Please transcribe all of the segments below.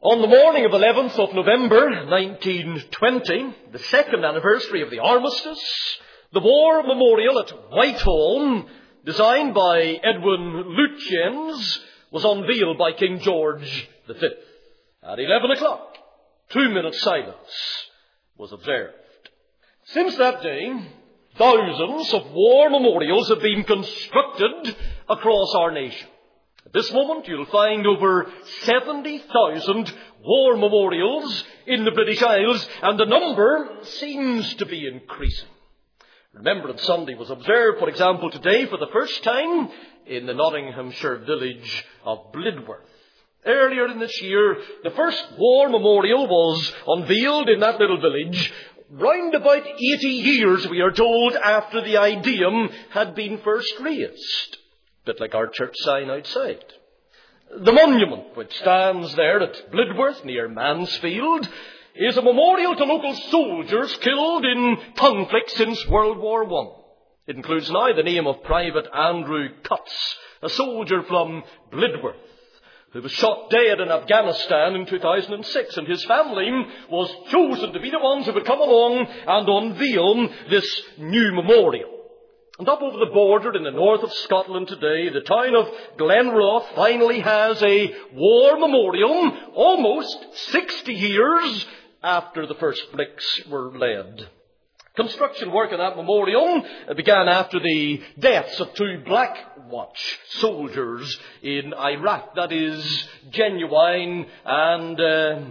On the morning of 11th of November 1920, the second anniversary of the armistice, the War Memorial at Whitehall, designed by Edwin Lutyens, was unveiled by King George V. At 11 o'clock, 2-minute silence was observed. Since that day, thousands of war memorials have been constructed across our nation. At this moment, you'll find over 70,000 war memorials in the British Isles, and the number seems to be increasing. Remembrance Sunday was observed, for example, today for the first time in the Nottinghamshire village of Blidworth. Earlier in this year, the first war memorial was unveiled in that little village, round about 80 years, we are told, after the Ideum had been first raised. A bit like our church sign outside. The monument, which stands there at Blidworth near Mansfield, is a memorial to local soldiers killed in conflict since World War I. It includes now the name of Private Andrew Cutts, a soldier from Blidworth, who was shot dead in Afghanistan in 2006, and his family was chosen to be the ones who would come along and unveil this new memorial. And up over the border in the north of Scotland today, the town of Glenroth finally has a war memorial almost 60 years after the first bricks were laid. Construction work on that memorial began after the deaths of 2 Black Watch soldiers in Iraq. That is genuine and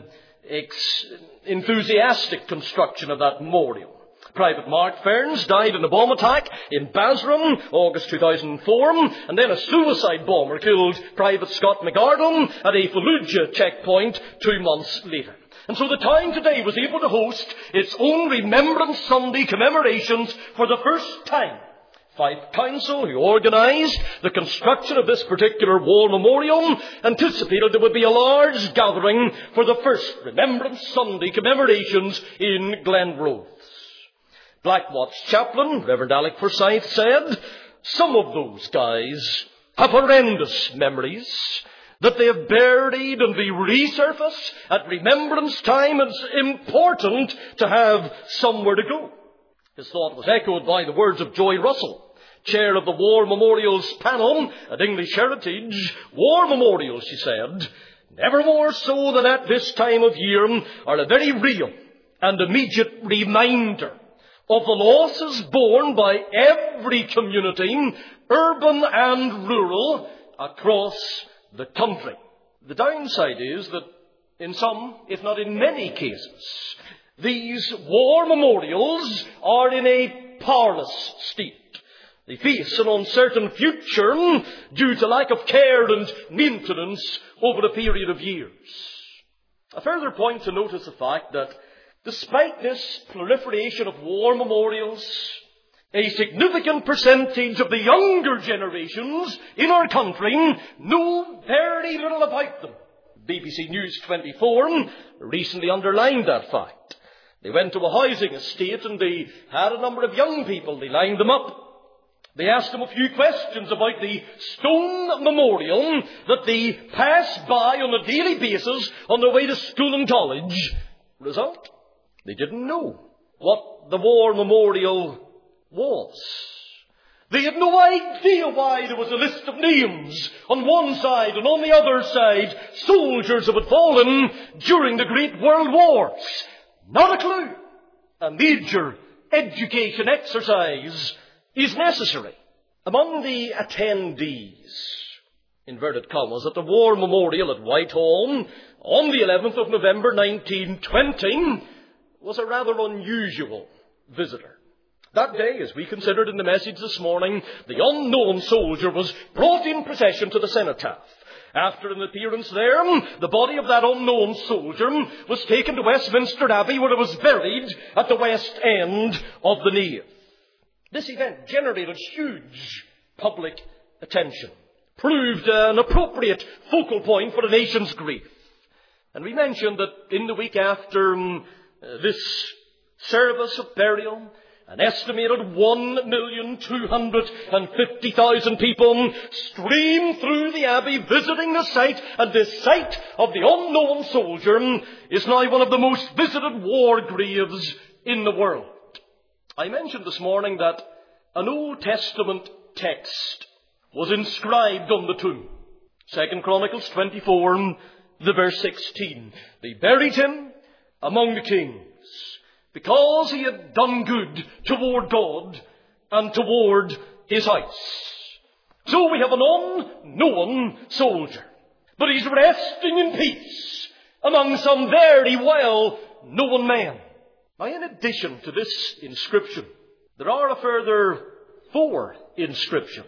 enthusiastic construction of that memorial. Private Mark Ferns died in a bomb attack in Basram, August 2004, and then a suicide bomber killed Private Scott McArdle at a Fallujah checkpoint 2 months later. And so the town today was able to host its own Remembrance Sunday commemorations for the first time. Fife Council, who organised the construction of this particular war memorial, anticipated there would be a large gathering for the first Remembrance Sunday commemorations in Glenrothes. Black Watch chaplain, Reverend Alec Forsyth, said, "Some of those guys have horrendous memories that they have buried and they resurface at remembrance time. It's important to have somewhere to go." His thought was echoed by the words of Joy Russell, chair of the War Memorials panel at English Heritage. "War memorials," she said, "never more so than at this time of year, are a very real and immediate reminder of the losses borne by every community, urban and rural, across the country." The downside is that in some, if not in many cases, these war memorials are in a powerless state. They face an uncertain future due to lack of care and maintenance over a period of years. A further point to note is the fact that despite this proliferation of war memorials, a significant percentage of the younger generations in our country know very little about them. BBC News 24 recently underlined that fact. They went to a housing estate and they had a number of young people. They lined them up. They asked them a few questions about the stone memorial that they pass by on a daily basis on their way to school and college. Result? They didn't know what the war memorial was. They had no idea why there was a list of names on one side and on the other side, soldiers who had fallen during the Great World Wars. Not a clue. A major education exercise is necessary. Among the attendees, inverted commas, at the War Memorial at Whitehall on the 11th of November 1920, was a rather unusual visitor. That day, as we considered in the message this morning, the unknown soldier was brought in procession to the cenotaph. After an appearance there, the body of that unknown soldier was taken to Westminster Abbey, where it was buried at the west end of the nave. This event generated huge public attention, proved an appropriate focal point for the nation's grief. And we mentioned that in the week after this service of burial, An estimated 1,250,000 people stream through the Abbey visiting the site, and this site of the unknown soldier is now one of the most visited war graves in the world. I mentioned this morning that an Old Testament text was inscribed on the tomb. 2 Chronicles 24, the verse 16. They buried him among the kings, because he had done good toward God and toward his house. So we have an unknown soldier, but he's resting in peace among some very well-known men. Now, in addition to this inscription, there are a further 4 inscriptions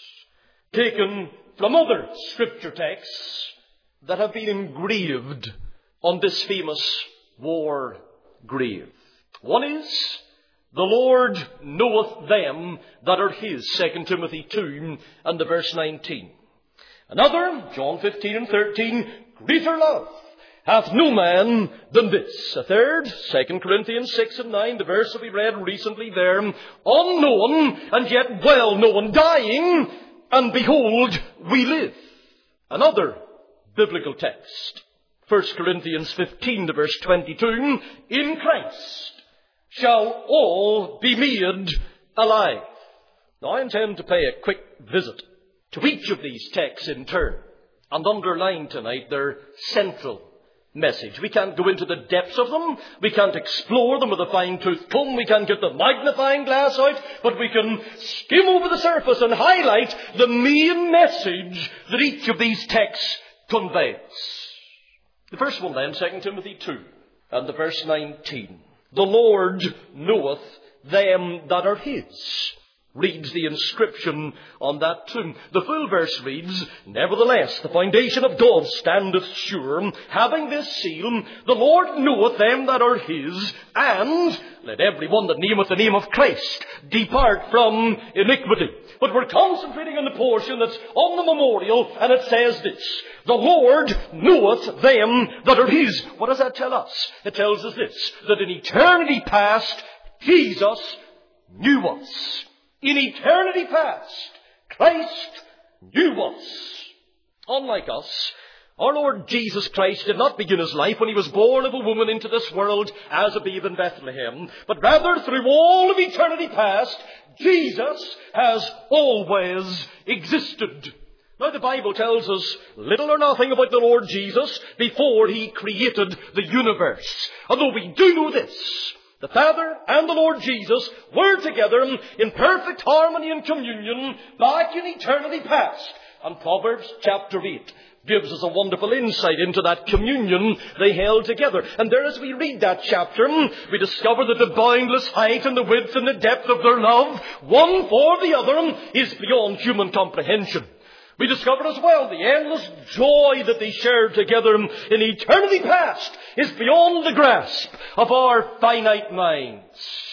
taken from other scripture texts that have been engraved on this famous war grave. One is, the Lord knoweth them that are his, 2 Timothy 2 and the verse 19. Another, John 15 and 13, greater love hath no man than this. A third, 2 Corinthians 6 and 9, the verse that we read recently there, unknown and yet well known, dying, and behold, we live. Another biblical text, 1 Corinthians 15 to verse 22, in Christ shall all be made alive. Now, I intend to pay a quick visit to each of these texts in turn and underline tonight their central message. We can't go into the depths of them. We can't explore them with a fine-tooth comb. We can't get the magnifying glass out. But we can skim over the surface and highlight the main message that each of these texts conveys. The first one then, 2 Timothy 2 and the verse 19. The Lord knoweth them that are his, reads the inscription on that tomb. The full verse reads, nevertheless, the foundation of God standeth sure, having this seal, the Lord knoweth them that are his, and let every one that nameth the name of Christ depart from iniquity. But we're concentrating on the portion that's on the memorial, and it says this, the Lord knoweth them that are his. What does that tell us? It tells us this, that in eternity past, Jesus knew us. In eternity past, Christ knew us. Unlike us, our Lord Jesus Christ did not begin his life when he was born of a woman into this world as a babe in Bethlehem, but rather through all of eternity past, Jesus has always existed. Now, the Bible tells us little or nothing about the Lord Jesus before he created the universe. Although we do know this, the Father and the Lord Jesus were together in perfect harmony and communion back in eternity past. And Proverbs chapter 8 gives us a wonderful insight into that communion they held together. And there, as we read that chapter, we discover that the boundless height and the width and the depth of their love, one for the other, is beyond human comprehension. We discover as well the endless joy that they shared together in eternity past is beyond the grasp of our finite minds.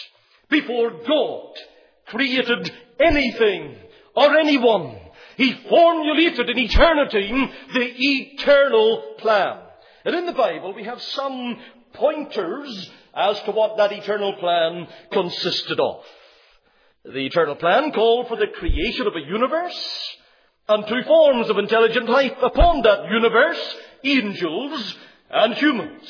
Before God created anything or anyone, he formulated in eternity the eternal plan. And in the Bible we have some pointers as to what that eternal plan consisted of. The eternal plan called for the creation of a universe and 2 forms of intelligent life upon that universe, angels and humans.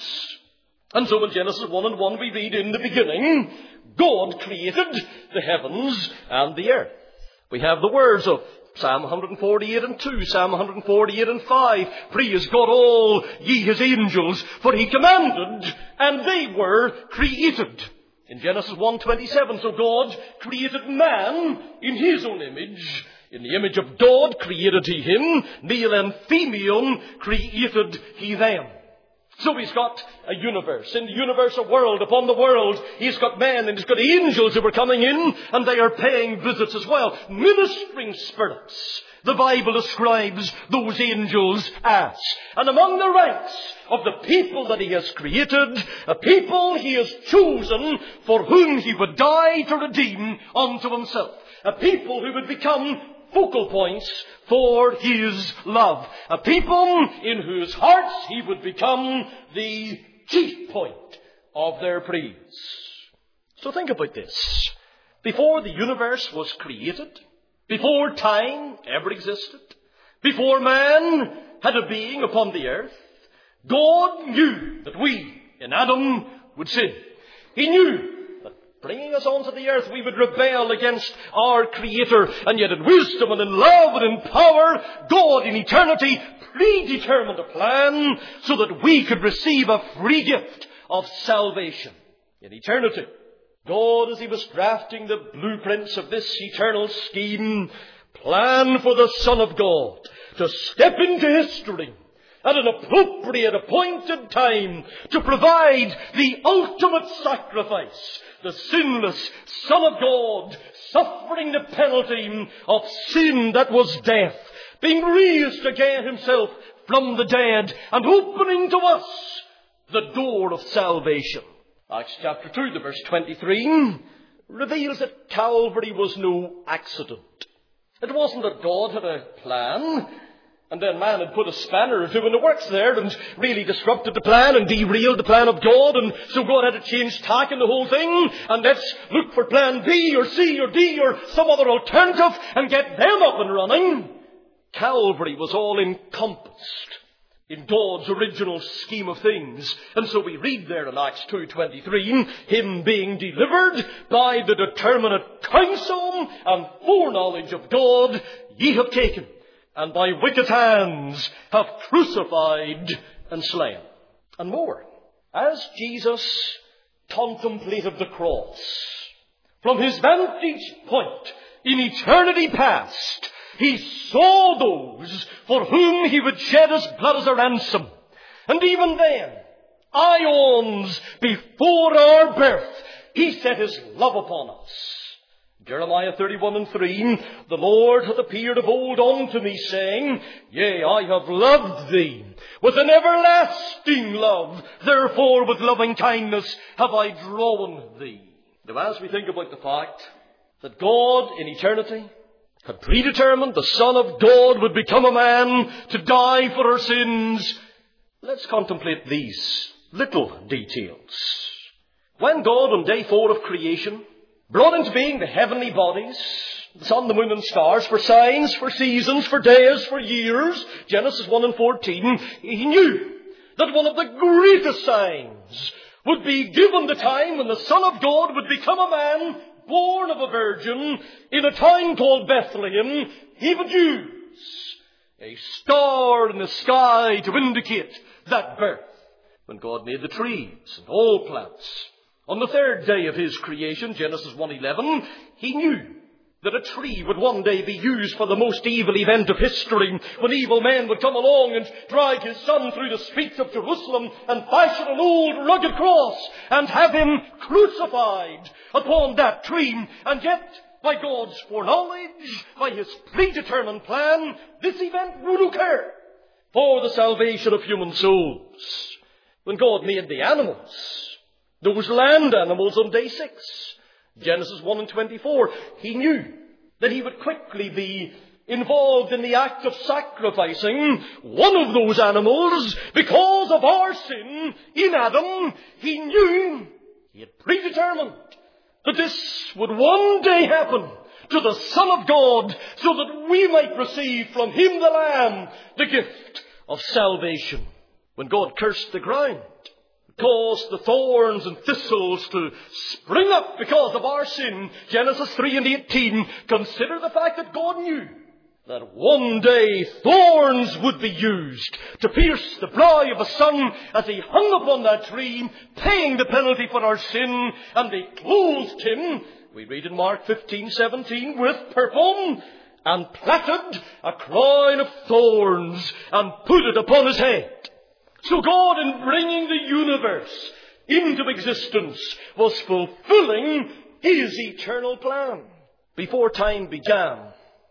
And so in Genesis 1 and 1 we read, in the beginning, God created the heavens and the earth. We have the words of Psalm 148 and 2, Psalm 148 and 5. Praise God all ye his angels, for he commanded, and they were created. In Genesis 1:27, so God created man in his own image. In the image of God created he him, male and female created he them. So he's got a universe. In the universe, a world. Upon the world, he's got men and he's got angels who are coming in, and they are paying visits as well. Ministering spirits. The Bible describes those angels as. And among the ranks of the people that he has created, a people he has chosen for whom he would die to redeem unto himself. A people who would become focal points for his love. A people in whose hearts he would become the chief point of their praise. So think about this. Before the universe was created, before time ever existed, before man had a being upon the earth, God knew that we, in Adam, would sin. He knew that bringing us onto the earth, we would rebel against our Creator. And yet in wisdom and in love and in power, God in eternity predetermined a plan so that we could receive a free gift of salvation. In eternity, God, as He was drafting the blueprints of this eternal scheme, planned for the Son of God to step into history at an appropriate appointed time to provide the ultimate sacrifice, the sinless Son of God suffering the penalty of sin that was death, being raised again Himself from the dead and opening to us the door of salvation. Acts chapter 2, the verse 23, reveals that Calvary was no accident. It wasn't that God had a plan, and then man had put a spanner or two in the works there and really disrupted the plan and derailed the plan of God, and so God had to change tack in the whole thing, and let's look for plan B or C or D or some other alternative and get them up and running. Calvary was all encompassed in God's original scheme of things. And so we read there in Acts 2:23, Him being delivered by the determinate counsel and foreknowledge of God, ye have taken, and by wicked hands have crucified and slain. And more, as Jesus contemplated the cross, from His vantage point in eternity past, He saw those for whom He would shed His blood as a ransom. And even then, aeons before our birth, He set His love upon us. Jeremiah 31:3, the Lord hath appeared of old unto me, saying, Yea, I have loved thee with an everlasting love. Therefore with loving kindness have I drawn thee. Now as we think about the fact that God in eternity had predetermined the Son of God would become a man to die for our sins, let's contemplate these little details. When God on day 4 of creation brought into being the heavenly bodies, the sun, the moon and stars, for signs, for seasons, for days, for years, Genesis 1:14, He knew that one of the greatest signs would be given the time when the Son of God would become a man born of a virgin in a town called Bethlehem. He would use a star in the sky to indicate that birth. When God made the trees and all plants on the 3rd day of His creation, Genesis 1:11, He knew that a tree would one day be used for the most evil event of history, when evil men would come along and drag His Son through the streets of Jerusalem and fashion an old rugged cross and have Him crucified upon that tree. And yet, by God's foreknowledge, by His predetermined plan, this event would occur for the salvation of human souls. When God made the animals, those land animals, on day 6, Genesis 1:24, He knew that He would quickly be involved in the act of sacrificing one of those animals because of our sin in Adam. He knew, He had predetermined that this would one day happen to the Son of God, so that we might receive from Him, the Lamb, the gift of salvation. When God cursed the ground, caused the thorns and thistles to spring up because of our sin, Genesis 3:18, consider the fact that God knew that one day thorns would be used to pierce the brow of His Son as He hung upon that tree, paying the penalty for our sin, and they clothed Him, we read in Mark 15:17, with purple, and plaited a crown of thorns, and put it upon His head. So God, in bringing the universe into existence, was fulfilling His eternal plan. Before time began,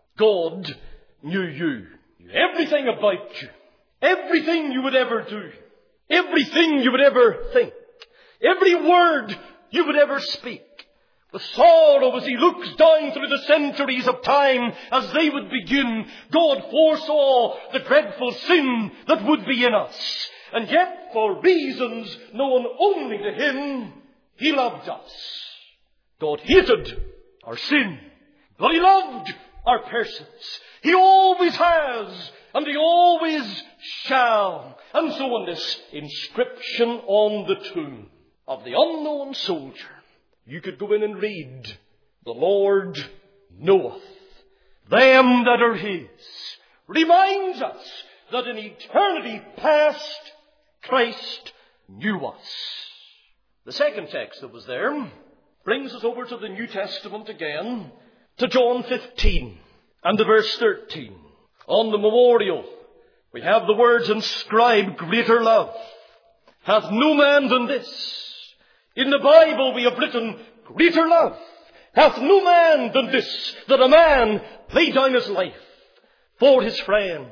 God knew you. Knew everything about you. Everything you would ever do. Everything you would ever think. Every word you would ever speak. The sorrow as He looks down through the centuries of time as they would begin, God foresaw the dreadful sin that would be in us. And yet, for reasons known only to Him, He loved us. God hated our sin. But he loved our persons. He always has, and he always shall. And so on this inscription on the tomb of the unknown soldier, you could go in and read, "The Lord knoweth them that are his." Reminds us that in eternity past, Christ knew us. The second text that was there brings us over to the New Testament again, to John 15 and to verse 13. On the memorial, we have the words inscribed, "Greater love hath no man than this." In the Bible we have written, "Greater love hath no man than this, that a man lay down his life for his friends."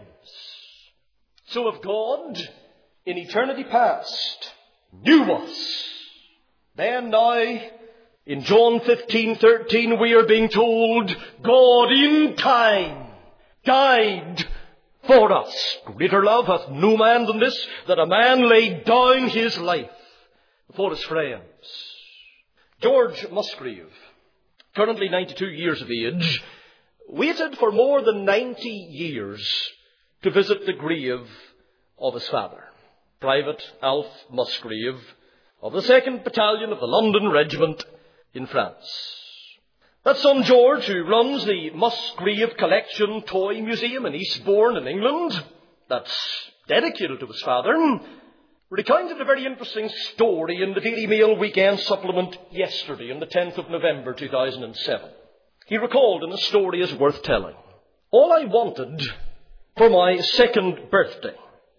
So if God, in eternity past, knew us, then now, in John 15:13, we are being told God in time died for us. "Greater love hath no man than this, that a man lay down his life for his friends." George Musgrave, currently 92 years of age, waited for more than 90 years to visit the grave of his father, Private Alf Musgrave, of the 2nd Battalion of the London Regiment in France. That son George, who runs the Musgrave Collection Toy Museum in Eastbourne in England, that's dedicated to his father, recounted a very interesting story in the Daily Mail Weekend Supplement yesterday, on the 10th of November 2007. He recalled in the story is worth telling. "All I wanted for my 2nd birthday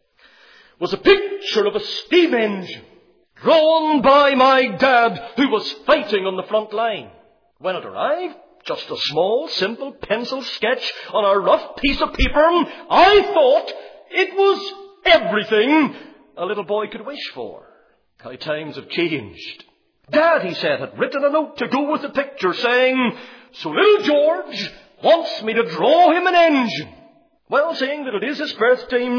was a picture of a steam engine drawn by my dad, who was fighting on the front line. When it arrived, just a small, simple pencil sketch on a rough piece of paper, I thought it was everything a little boy could wish for. How times have changed. Dad," he said, "had written a note to go with the picture saying, 'So little George wants me to draw him an engine. Well, seeing that it is his birthday,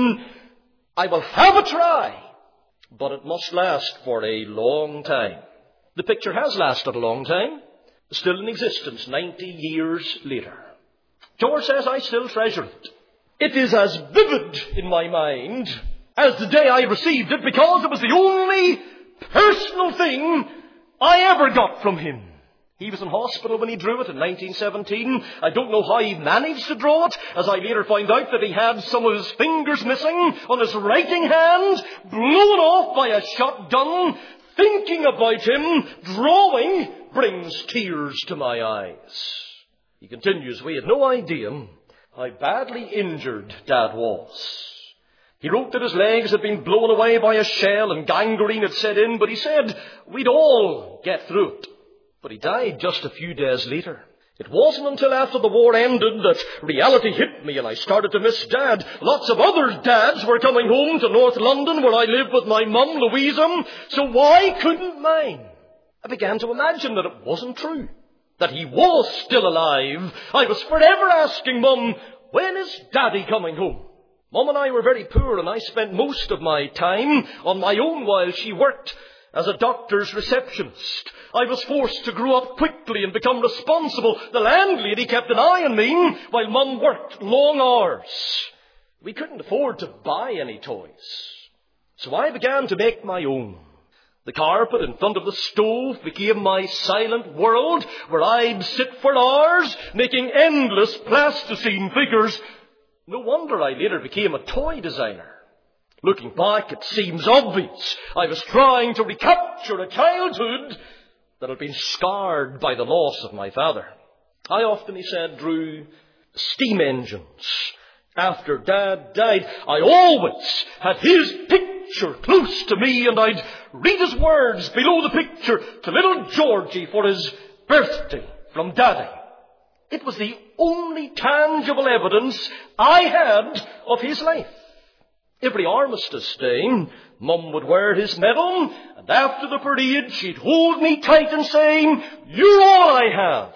I will have a try. But it must last for a long time.'" The picture has lasted a long time, still in existence 90 years later. George says, "I still treasure it. It is as vivid in my mind as the day I received it, because it was the only personal thing I ever got from him." He was in hospital when he drew it in 1917. I don't know how he managed to draw it, as I later found out that he had some of his fingers missing on his writing hand, blown off by a shotgun. Thinking about him drawing brings tears to my eyes. He continues, "We had no idea how badly injured Dad was. He wrote that his legs had been blown away by a shell and gangrene had set in, but he said we'd all get through it. But he died just a few days later. It wasn't until after the war ended that reality hit me and I started to miss Dad. Lots of other dads were coming home to North London, where I live with my mum, Louisa, so why couldn't mine? I began to imagine that it wasn't true, that he was still alive. I was forever asking Mum, 'When is Daddy coming home?' Mum and I were very poor, and I spent most of my time on my own while she worked as a doctor's receptionist. I was forced to grow up quickly and become responsible. The landlady kept an eye on me while Mum worked long hours. We couldn't afford to buy any toys, so I began to make my own. The carpet in front of the stove became my silent world, where I'd sit for hours making endless plasticine figures. No wonder I later became a toy designer. Looking back, it seems obvious I was trying to recapture a childhood that had been scarred by the loss of my father. I often," he said, "drew steam engines. After Dad died, I always had his picture close to me, and I'd read his words below the picture to little Georgie for his birthday from Daddy. It was the only tangible evidence I had of his life. Every armistice day, Mum would wear his medal, and after the parade, she'd hold me tight and say, 'You're all I have.'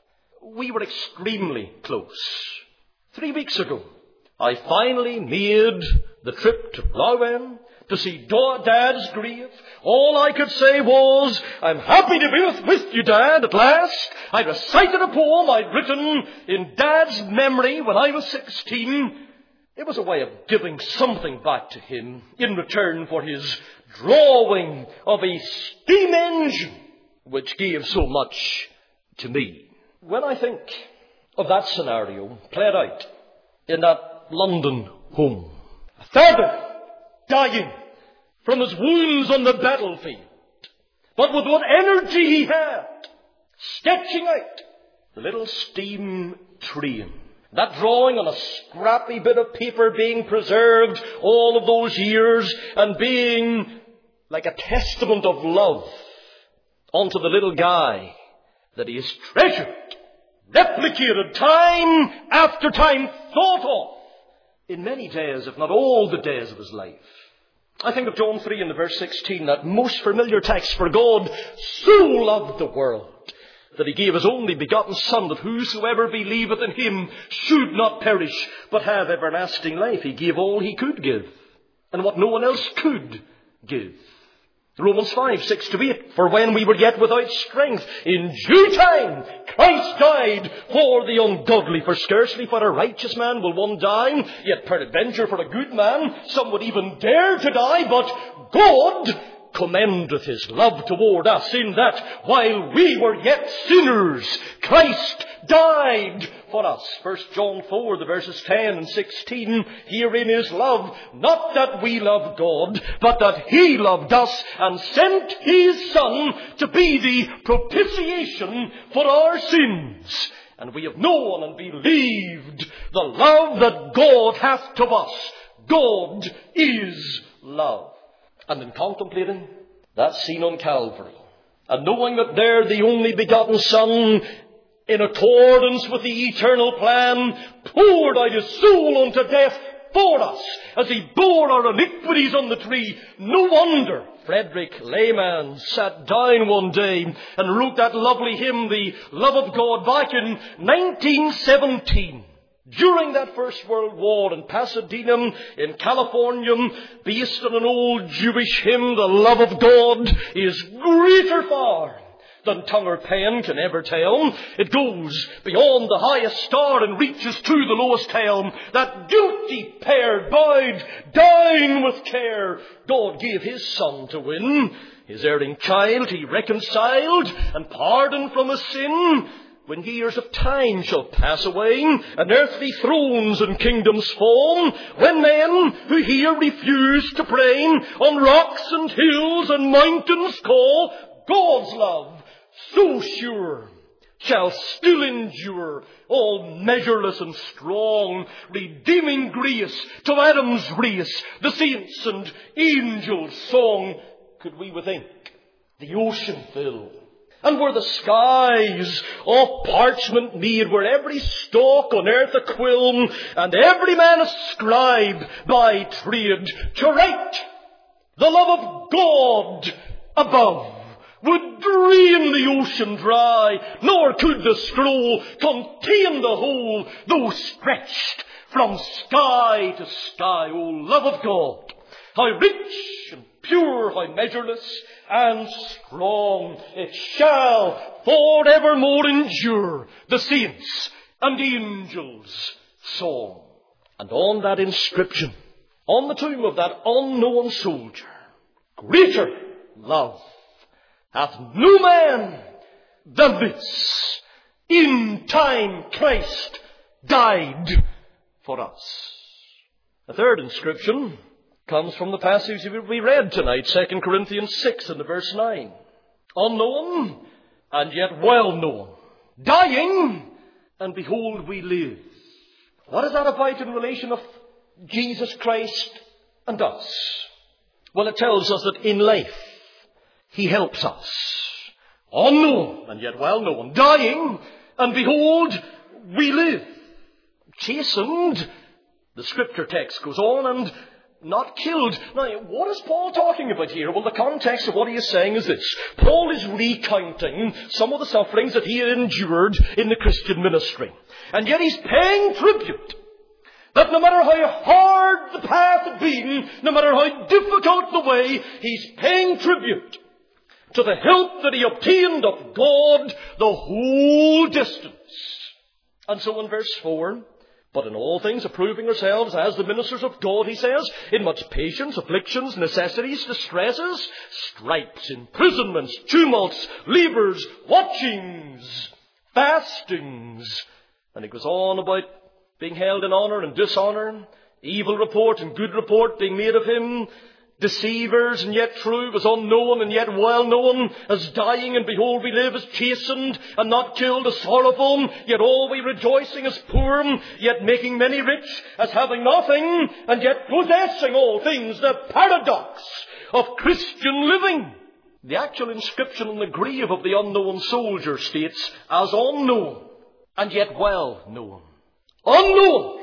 We were extremely close. 3 weeks ago, I finally made the trip to Rouen to see Dad's grave. All I could say was, I'm happy to be with you, Dad, at last. I recited a poem I'd written in Dad's memory when I was 16. It was a way of giving something back to him in return for his drawing of a steam engine, which gave so much to me. When I think of that scenario played out in that London home, a father dying from his wounds on the battlefield, but with what energy he had, sketching out the little steam train. That drawing on a scrappy bit of paper being preserved all of those years and being like a testament of love unto the little guy that he has treasured, replicated time after time, thought of in many days, if not all the days of his life. I think of John 3 in the verse 16, that most familiar text, for God so loved the world that he gave his only begotten Son, that whosoever believeth in him should not perish, but have everlasting life. He gave all he could give, and what no one else could give. Romans 5, 6-8, for when we were yet without strength, in due time Christ died for the ungodly. For scarcely for a righteous man will one die, yet peradventure for a good man some would even dare to die. But God commendeth his love toward us, in that while we were yet sinners, Christ died for us. 1 John 4, the verses 10 and 16. Herein is love, not that we love God, but that he loved us and sent his Son to be the propitiation for our sins. And we have known and believed the love that God hath to us. God is love. And in contemplating that scene on Calvary, and knowing that there the only begotten Son, in accordance with the eternal plan, poured out his soul unto death for us, as he bore our iniquities on the tree, no wonder Frederick Lehman sat down one day and wrote that lovely hymn, The Love of God, back in 1917. During that First World War in Pasadena, in California, based on an old Jewish hymn, the love of God is greater far than tongue or pen can ever tell. It goes beyond the highest star and reaches to the lowest hell. That guilty pair bowed down with care, God gave his Son to win. His erring child he reconciled and pardoned from his sin. When years of time shall pass away, and earthly thrones and kingdoms fall, when men who here refuse to pray on rocks and hills and mountains call, God's love, so sure, shall still endure, all measureless and strong, redeeming grace to Adam's race, the saints and angels' song. Could we with ink the ocean fill, and were the skies of parchment made, were every stalk on earth a quill, and every man a scribe by trade, to write the love of God above would drain the ocean dry, nor could the scroll contain the whole, though stretched from sky to sky. O love of God, how rich and pure, how measureless and strong, it shall forevermore endure the saints and angels' song. And on that inscription, on the tomb of that unknown soldier, greater love hath no man than this: in time Christ died for us. The third inscription comes from the passage we read tonight, 2 Corinthians 6 and the verse 9. Unknown and yet well known, dying and behold we live. What is that about in relation of Jesus Christ and us? Well, it tells us that in life he helps us. Unknown and yet well known, dying and behold we live. Chastened, the scripture text goes on, and not killed. Now, what is Paul talking about here? Well, the context of what he is saying is this. Paul is recounting some of the sufferings that he had endured in the Christian ministry. And yet he's paying tribute That no matter how hard the path had been, no matter how difficult the way, he's paying tribute to the help that he obtained of God the whole distance. And so in verse 4, but in all things approving ourselves as the ministers of God, he says, in much patience, afflictions, necessities, distresses, stripes, imprisonments, tumults, labours, watchings, fastings. And he goes on about being held in honour and dishonour, evil report and good report being made of him, deceivers and yet true, as unknown and yet well known, as dying and behold we live, as chastened and not killed, as sorrowful, yet all we rejoicing, as poor, yet making many rich, as having nothing, and yet possessing all things, the paradox of Christian living. The actual inscription on the grave of the unknown soldier states, as unknown and yet well known. Unknown.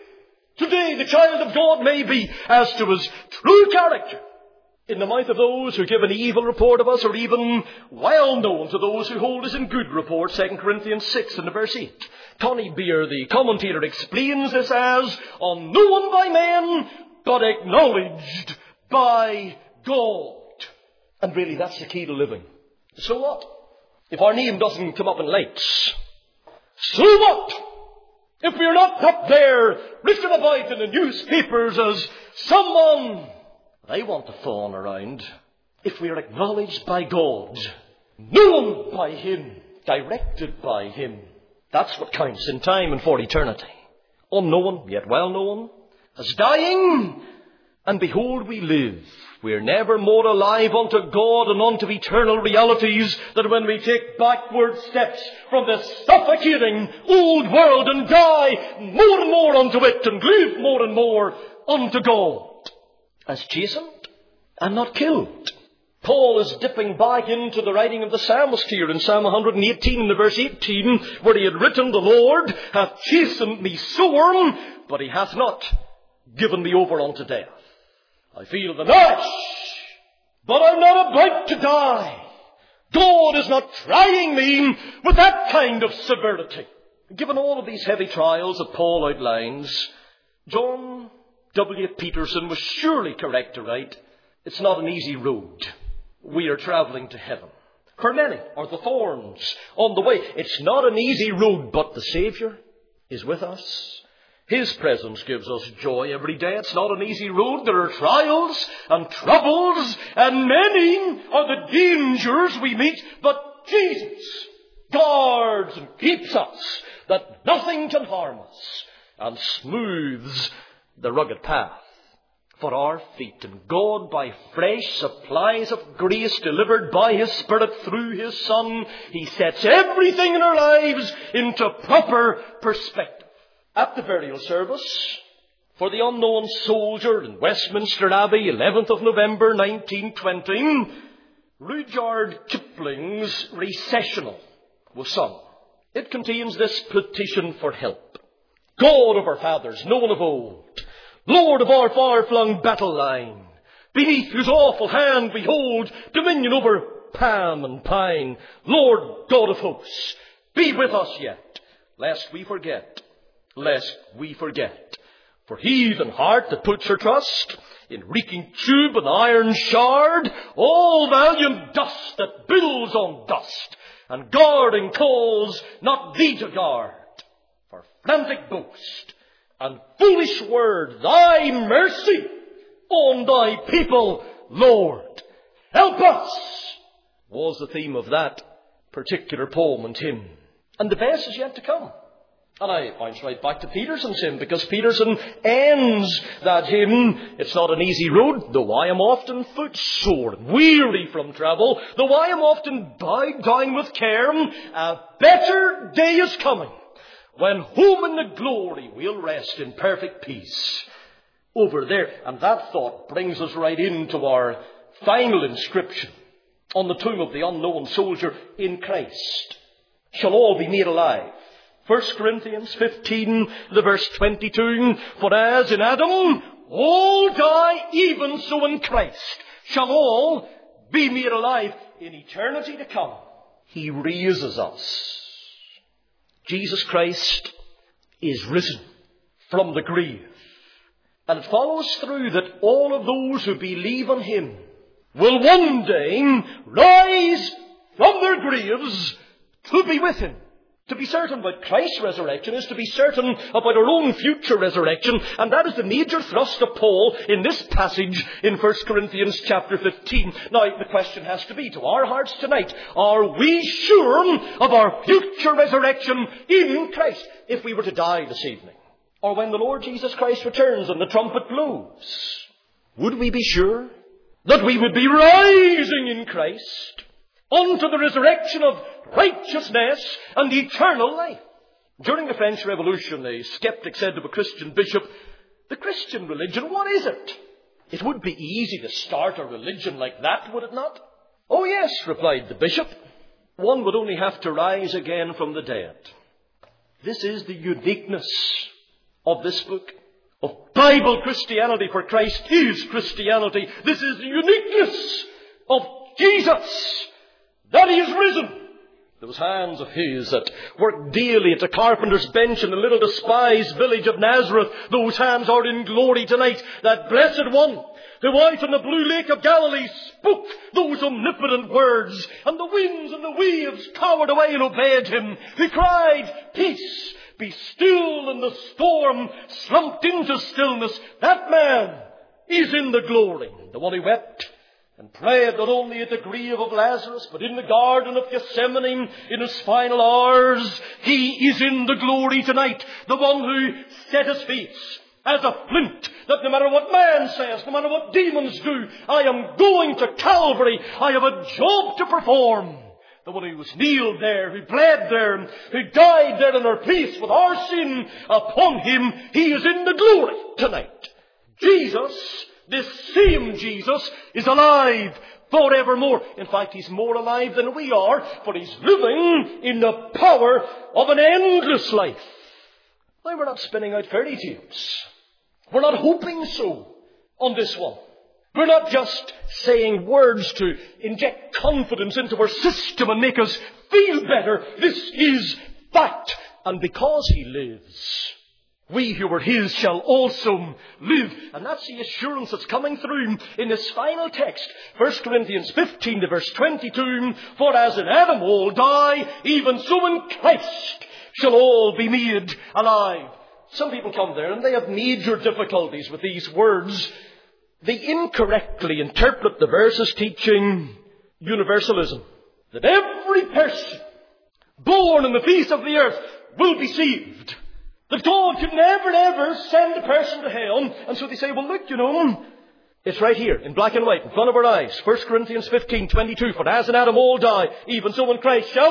Today the child of God may be as to his true character in the mouth of those who give an evil report of us, or even well known to those who hold us in good report. 2 Corinthians 6 and verse 8. Connie Beer, the commentator, explains this as unknown by men, but acknowledged by God. And really that's the key to living. So what? If our name doesn't come up in lights, so what? If we're not up there written about in the newspapers as someone they want to fawn around, if we're acknowledged by God, known by him, directed by him, that's what counts in time and for eternity. Unknown, yet well known, as dying, and behold we live. We're never more alive unto God and unto eternal realities than when we take backward steps from this suffocating old world and die more and more unto it and live more and more unto God. As chastened and not killed. Paul is dipping back into the writing of the psalmist here in Psalm 118 in the verse 18, where he had written, the Lord hath chastened me sore, but he hath not given me over unto death. I feel the gnash, but I'm not about to die. God is not trying me with that kind of severity. Given all of these heavy trials that Paul outlines, John W. Peterson was surely correct to write, it's not an easy road. We are travelling to heaven. For many are the thorns on the way. It's not an easy road, but the Saviour is with us. His presence gives us joy every day. It's not an easy road. There are trials and troubles, and many are the dangers we meet, but Jesus guards and keeps us, that nothing can harm us, and smooths the rugged path for our feet. And God, by fresh supplies of grace delivered by His Spirit through His Son, He sets everything in our lives into proper perspective. At the burial service for the unknown soldier in Westminster Abbey, 11th of November 1920, Rudyard Kipling's Recessional was sung. It contains this petition for help. God of our fathers, known of old, Lord of our far-flung battle line, beneath whose awful hand we hold dominion over palm and pine, Lord God of hosts, be with us yet, lest we forget. For heathen heart that puts her trust in reeking tube and iron shard, all valiant dust that builds on dust, and guarding calls not thee to guard. For frantic boast and foolish word, thy mercy on thy people, Lord, help us, was the theme of that particular poem and hymn. And the best is yet to come. And I bounce right back to Peterson's hymn, because Peterson ends that hymn, it's not an easy road, though I am often footsore, weary from travel, though I am often bowed down with care, a better day is coming, when home in the glory we'll rest in perfect peace. Over there, and that thought brings us right into our final inscription on the tomb of the unknown soldier, in Christ shall all be made alive. 1 Corinthians 15, the verse 22, for as in Adam all die, even so in Christ shall all be made alive in eternity to come. He raises us. Jesus Christ is risen. from the grave. And it follows through that all of those who believe on him will one day rise from their graves to be with him. To be certain about Christ's resurrection is to be certain about our own future resurrection, and that is the major thrust of Paul in this passage in 1 Corinthians chapter 15. Now, the question has to be to our hearts tonight, are we sure of our future resurrection in Christ if we were to die this evening? Or when the Lord Jesus Christ returns and the trumpet blows, would we be sure that we would be rising in Christ unto the resurrection of righteousness and eternal life? During the French Revolution, a skeptic said to a Christian bishop, "The Christian religion, what is it?" It would be easy to start a religion like that, would it not? "Oh yes," replied the bishop. "One would only have to rise again from the dead." This is the uniqueness of this book, of Bible Christianity, for Christ is Christianity. This is the uniqueness of Jesus, that he is risen. Those hands of his that work daily at the carpenter's bench in the little despised village of Nazareth, those hands are in glory tonight. That blessed one who out in the blue lake of Galilee spoke those omnipotent words, and the winds and the waves cowered away and obeyed him. He cried, "Peace, be still," and the storm slumped into stillness. That man is in the glory. The one who wept and prayed not only at the grave of Lazarus, but in the Garden of Gethsemane in his final hours. He is in the glory tonight. The one who set his face as a flint, that no matter what man says, no matter what demons do, I am going to Calvary. I have a job to perform. The one who was kneeled there, who bled there, who died there in our place with our sin upon him, he is in the glory tonight. Jesus, this same Jesus, is alive forevermore. In fact, he's more alive than we are, for he's living in the power of an endless life. Now, we're not spinning out fairy tales. We're not hoping so on this one. We're not just saying words to inject confidence into our system and make us feel better. This is fact. And because he lives, we who are his shall also live. And that's the assurance that's coming through in this final text. 1 Corinthians 15 to verse 22. For as in Adam all die, even so in Christ shall all be made alive. Some people come there and they have major difficulties with these words. They incorrectly interpret the verses teaching universalism. That every person born on the face of the earth will be saved. That God could never, ever send a person to hell. And so they say, well, look, it's right here in black and white in front of our eyes. 1 Corinthians 15:22. For as in Adam all die, even so in Christ shall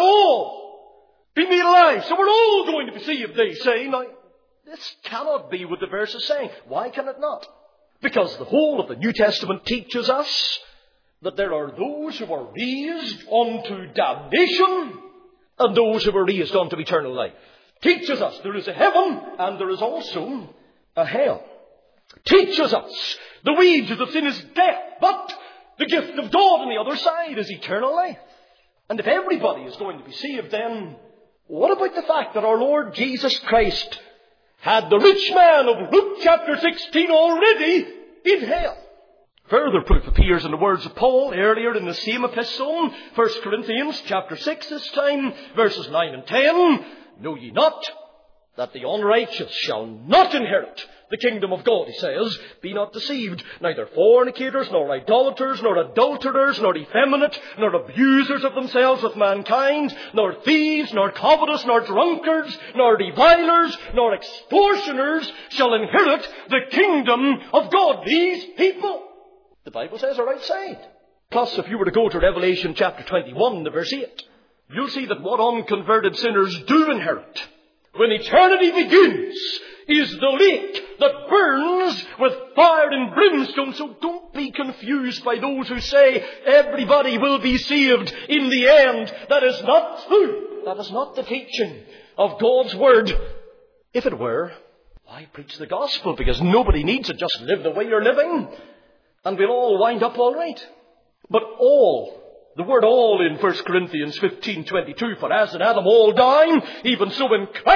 all be made alive. So we're all going to be saved, they say. Now, this cannot be what the verse is saying. Why can it not? Because the whole of the New Testament teaches us that there are those who are raised unto damnation and those who are raised unto eternal life. Teaches us there is a heaven and there is also a hell. Teaches us the wages of sin is death, but the gift of God on the other side is eternal life. And if everybody is going to be saved, then what about the fact that our Lord Jesus Christ had the rich man of Luke chapter 16 already in hell? Further proof appears in the words of Paul earlier in the same epistle, 1 Corinthians chapter 6 this time, verses 9 and 10. Know ye not that the unrighteous shall not inherit the kingdom of God, he says. Be not deceived. Neither fornicators, nor idolaters, nor adulterers, nor effeminate, nor abusers of themselves with mankind, nor thieves, nor covetous, nor drunkards, nor revilers, nor extortioners shall inherit the kingdom of God. These people, the Bible says, are outside. Plus, if you were to go to Revelation chapter 21, the verse 8, you'll see that what unconverted sinners do inherit when eternity begins is the lake that burns with fire and brimstone. So don't be confused by those who say everybody will be saved in the end. That is not true. That is not the teaching of God's Word. If it were, why preach the gospel? Because nobody needs to just live the way you're living, and we'll all wind up all right. But all, the word all in 1 Corinthians 15:22, for as in Adam all die, even so in Christ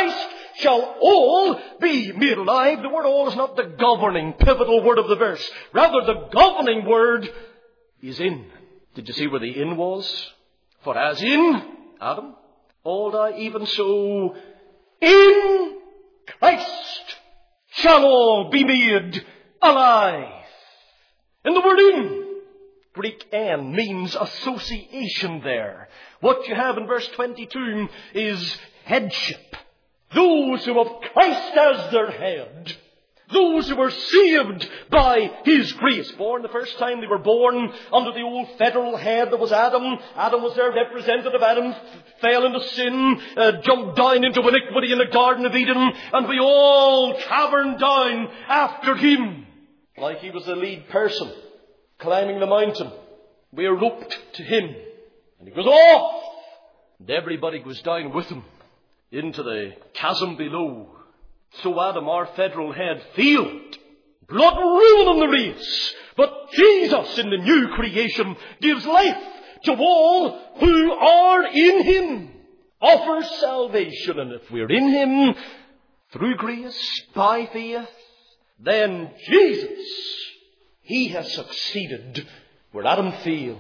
shall all be made alive. The word all is not the governing, pivotal word of the verse. Rather, the governing word is in. Did you see where the in was? For as in Adam, all die, even so in Christ shall all be made alive. And the word in, Greek en, means association there. What you have in verse 22 is headship. Those who have Christ as their head. Those who were saved by His grace. Born the first time they were born under the old federal head that was Adam. Adam was their representative. Adam fell into sin, jumped down into iniquity in the Garden of Eden, and we all caverned down after him. Like he was the lead person, climbing the mountain. We are roped to him. And he goes off. And everybody goes down with him into the chasm below. So Adam, our federal head, failed. Blood ruin in the race. But Jesus in the new creation gives life to all who are in Him. Offers salvation. And if we're in Him, through grace, by faith, then Jesus, He has succeeded where Adam failed.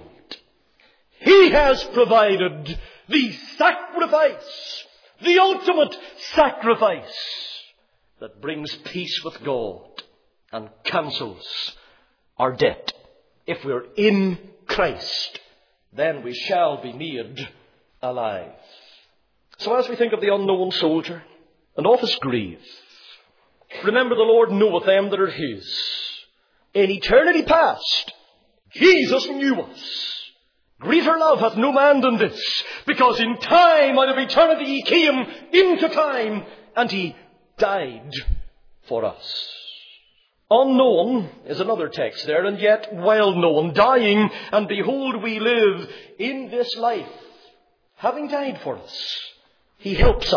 He has provided the sacrifice, the ultimate sacrifice that brings peace with God and cancels our debt. If we're in Christ, then we shall be made alive. So as we think of the unknown soldier and of his grave, remember the Lord knoweth them that are His. In eternity past, Jesus knew us. Greater love hath no man than this, because in time out of eternity He came into time, and He died for us. Unknown is another text there, and yet well known. Dying, and behold we live in this life. Having died for us, He helps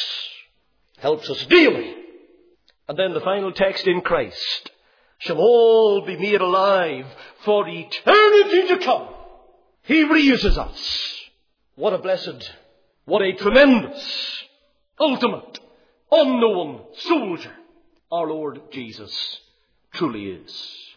us daily. And then the final text, in Christ shall all be made alive for eternity to come. He raises us. What a blessed, what a tremendous, ultimate, unknown soldier our Lord Jesus truly is.